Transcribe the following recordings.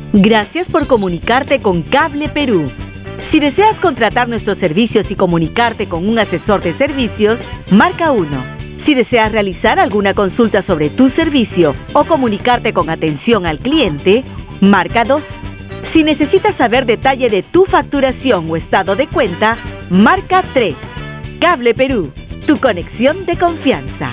Gracias por comunicarte con Cable Perú. Si deseas contratar nuestros servicios y comunicarte con un asesor de servicios, marca 1. Si deseas realizar alguna consulta sobre tu servicio o comunicarte con atención al cliente, marca 2. Si necesitas saber detalle de tu facturación o estado de cuenta, marca 3. Cable Perú, tu conexión de confianza.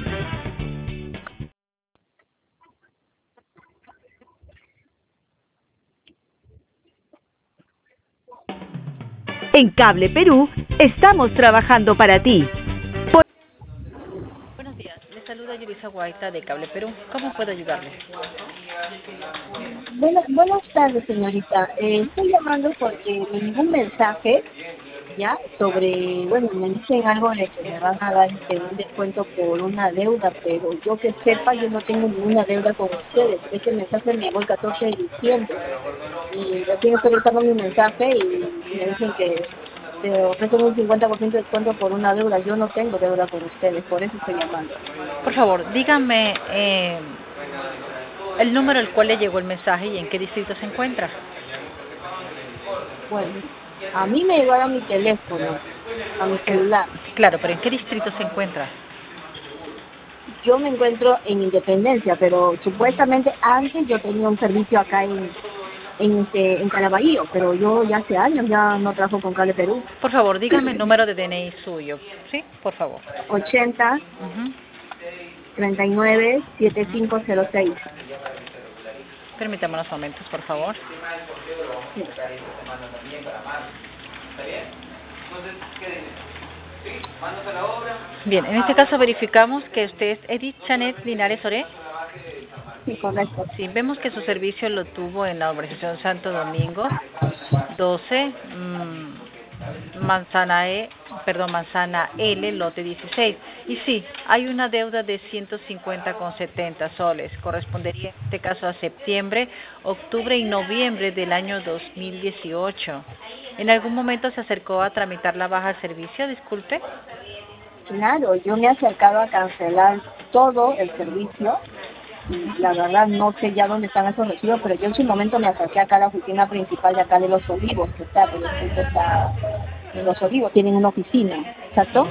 En Cable Perú, estamos trabajando para ti. Buenos días, les saluda Yulisa Guaita de Cable Perú. ¿Cómo puedo ayudarle? Buenas tardes, señorita. Estoy llamando porque me llegó un mensaje, ya, sobre, bueno, me dicen algo de que me van a dar un descuento por una deuda, pero yo que sepa, yo no tengo ninguna deuda con ustedes. Ese mensaje me llegó el 14 de diciembre y recién estoy revisando mi mensaje y me dicen que te ofrecen un 50% de descuento por una deuda. Yo no tengo deuda con ustedes, por eso estoy llamando. Por favor, dígame el número al cual le llegó el mensaje y en qué distrito se encuentra. Bueno, a mí me llegó a mi teléfono, a mi celular. Claro, pero ¿en qué distrito se encuentra? Yo me encuentro en Independencia, pero supuestamente antes yo tenía un servicio acá en Caraballo, pero yo ya hace años ya no trabajo con Cable Perú. Por favor, dígame el número de DNI suyo. ¿Sí? Por favor. 80 39 7506. Permítame unos momentos, por favor. Sí. Bien, en este caso verificamos que usted es Edith Chanet Linares Oré. Sí, correcto. Sí, vemos que su servicio lo tuvo en la urbanización Santo Domingo 12, Manzana L, lote 16. Y sí, hay una deuda de 150,70 soles. Correspondería en este caso a septiembre, octubre y noviembre del año 2018. ¿En algún momento se acercó a tramitar la baja al servicio? Disculpe. Claro, yo me he acercado a cancelar todo el servicio. La verdad no sé ya dónde están esos recibos, pero yo en su momento me acerqué acá a la oficina principal de acá de Los Olivos, que está en Los Olivos, tienen una oficina, ¿exacto?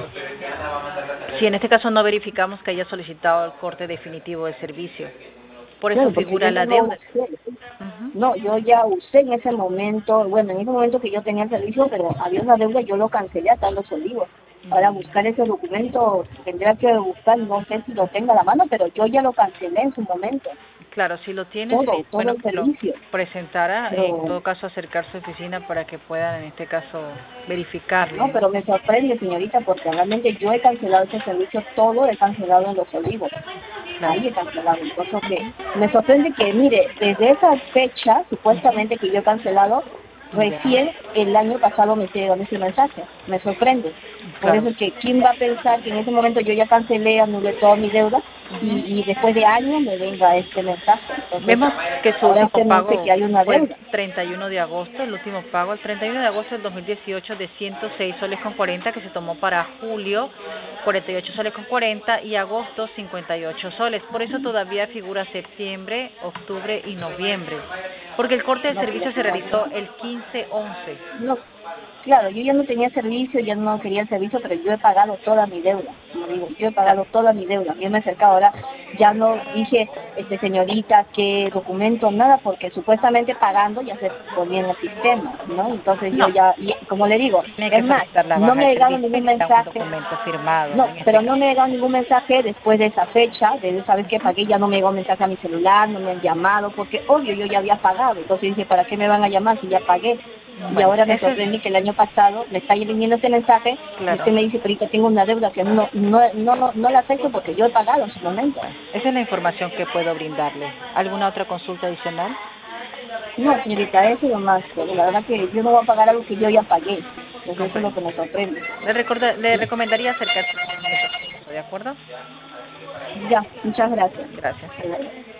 Sí, en este caso no verificamos que haya solicitado el corte definitivo del servicio. Por eso Claro, porque figura yo la ya lo deuda. usé. No, yo ya usé en ese momento, bueno, en ese momento que yo tenía el servicio, pero había una deuda y yo lo cancelé acá en Los Olivos. Para buscar ese documento tendría que buscar, no sé si lo tenga a la mano, pero yo ya lo cancelé en su momento. Claro, si lo tiene, sí, Todo bueno, el que lo servicio. presentara, en Pero, todo caso acercar su oficina para que puedan en este caso verificarle. no, pero me sorprende, señorita, porque realmente yo he cancelado ese servicio, todo he cancelado en Los Olivos. Claro. Ahí he cancelado. Entonces, que me sorprende que, mire, desde esa fecha, supuestamente que yo he cancelado, recién el año pasado me llegó ese mensaje. Me sorprende. Por Claro. eso es que, ¿quién va a pensar que en ese momento yo ya cancelé, anulé toda mi deuda y después de años me venga este mensaje? Entonces, Vemos que su ahora último usted me dice pago que hay una fue el deuda. 31 de agosto, el último pago, el 31 de agosto del 2018 de 106 soles con 40 que se tomó para julio, 48 soles con 40 y agosto 58 soles. Por eso todavía figura septiembre, octubre y noviembre, porque el corte de No, servicio se realizó el 15-11. no, claro, yo ya no tenía servicio, ya no quería el servicio, pero yo he pagado toda mi deuda. Como digo, yo he pagado toda mi deuda. Yo me he acercado ahora, ya no dije, señorita, qué documento, nada, porque supuestamente pagando ya se ponía en el sistema, ¿no? Entonces yo No, ya, y como le digo, tiene que es más, solicitar la no baja me de ha llegado servicio, ningún necesita un mensaje. documento firmado No, en este pero no caso. me ha llegado ningún mensaje después de esa fecha, de esa vez que pagué, ya no me llegó mensaje a mi celular, no me han llamado, porque obvio yo ya había pagado, entonces dije, ¿para qué me van a llamar si ya pagué? Y Bueno, ahora me eso es, sorprende que el año pasado me está viniendo este mensaje y claro. usted me dice, pero ahorita tengo una deuda que no la acepto porque yo he pagado en su momento. Esa es la información que puedo brindarle. ¿Alguna otra consulta adicional? No, señorita, eso es lo más, pero la verdad que yo no voy a pagar algo que yo ya pagué, entonces eso es lo Comprendo. que me sorprende. Le recomendaría acercarse, ¿de acuerdo? Ya, muchas gracias. Gracias. Hasta luego.